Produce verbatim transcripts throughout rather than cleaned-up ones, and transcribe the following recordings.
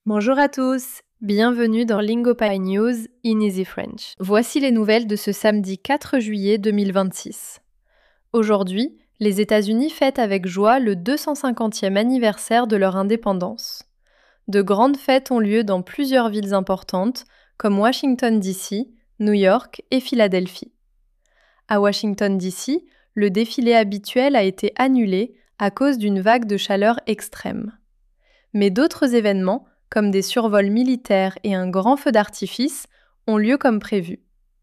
Bonjour à tous, bienvenue dans Lingopie News in Easy French. Voici les nouvelles de ce samedi quatre juillet deux mille vingt-six. Aujourd'hui, les États-Unis fêtent avec joie le deux cent cinquantième anniversaire de leur indépendance. De grandes fêtes ont lieu dans plusieurs villes importantes comme Washington D C, New York et Philadelphie. À Washington D C, le défilé habituel a été annulé à cause d'une vague de chaleur extrême. Mais d'autres événements, comme des survols militaires et un grand feu d'artifice, ont lieu comme prévu.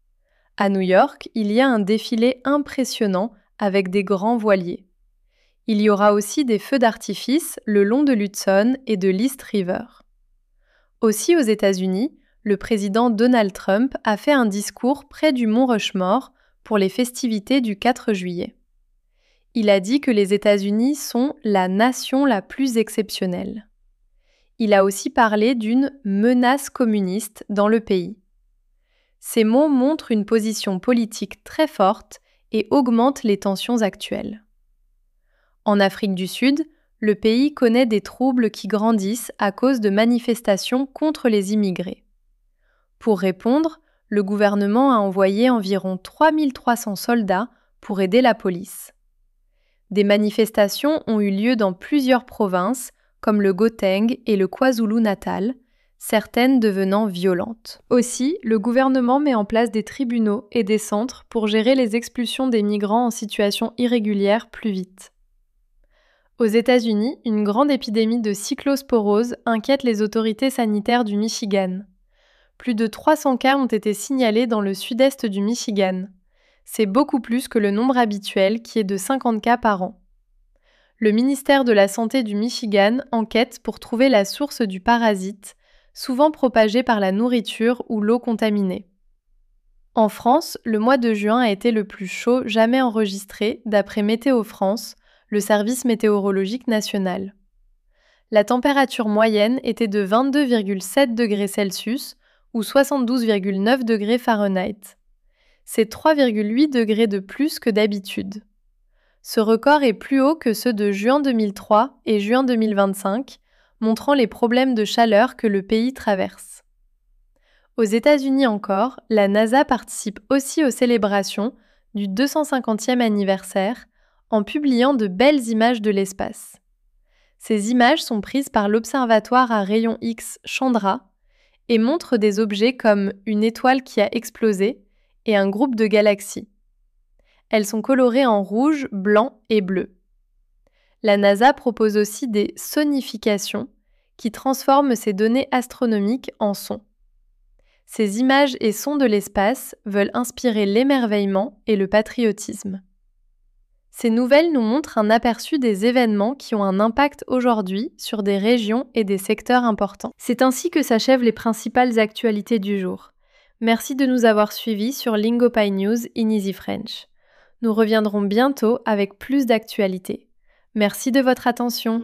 À New York, il y a un défilé impressionnant avec des grands voiliers. Il y aura aussi des feux d'artifice le long de l'Hudson et de l'East River. Aussi aux États-Unis, le président Donald Trump a fait un discours près du mont Rushmore pour les festivités du quatre juillet. Il a dit que les États-Unis sont la nation la plus exceptionnelle. Il a aussi parlé d'une menace communiste dans le pays. Ces mots montrent une position politique très forte et augmentent les tensions actuelles. En Afrique du Sud, le pays connaît des troubles qui grandissent à cause de manifestations contre les immigrés. Pour répondre, le gouvernement a envoyé environ trois mille trois cents soldats pour aider la police. Des manifestations ont eu lieu dans plusieurs provinces, comme le Gauteng et le KwaZulu-Natal, certaines devenant violentes. Aussi, le gouvernement met en place des tribunaux et des centres pour gérer les expulsions des migrants en situation irrégulière plus vite. Aux États-Unis, une grande épidémie de cyclosporose inquiète les autorités sanitaires du Michigan. Plus de trois cents cas ont été signalés dans le sud-est du Michigan. C'est beaucoup plus que le nombre habituel qui est de cinquante cas par an. Le ministère de la Santé du Michigan enquête pour trouver la source du parasite, souvent propagé par la nourriture ou l'eau contaminée. En France, le mois de juin a été le plus chaud jamais enregistré d'après Météo France, le service météorologique national. La température moyenne était de vingt-deux virgule sept degrés Celsius ou soixante-douze virgule neuf degrés Fahrenheit. C'est trois virgule huit degrés de plus que d'habitude. Ce record est plus haut que ceux de juin deux mille trois et juin deux mille vingt-cinq, montrant les problèmes de chaleur que le pays traverse. Aux États-Unis encore, la NASA participe aussi aux célébrations du deux cent cinquantième anniversaire en publiant de belles images de l'espace. Ces images sont prises par l'Observatoire à rayons X Chandra et montrent des objets comme une étoile qui a explosé et un groupe de galaxies. Elles sont colorées en rouge, blanc et bleu. La NASA propose aussi des sonifications qui transforment ces données astronomiques en sons. Ces images et sons de l'espace veulent inspirer l'émerveillement et le patriotisme. Ces nouvelles nous montrent un aperçu des événements qui ont un impact aujourd'hui sur des régions et des secteurs importants. C'est ainsi que s'achèvent les principales actualités du jour. Merci de nous avoir suivis sur Lingopie News in Easy French. Nous reviendrons bientôt avec plus d'actualités. Merci de votre attention.